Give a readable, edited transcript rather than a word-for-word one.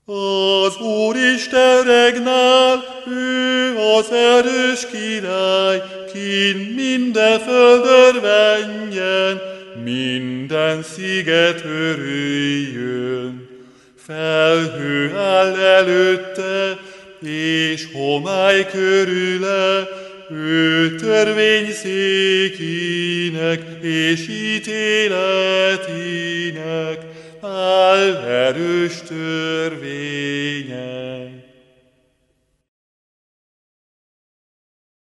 Az Úristen regnál, ő az erős király, kin minden föld örvenjen, minden sziget örüljön. Felhő áll előtte, és homály körüle, ő törvényszékinek és ítéletinek áll erős törvénye.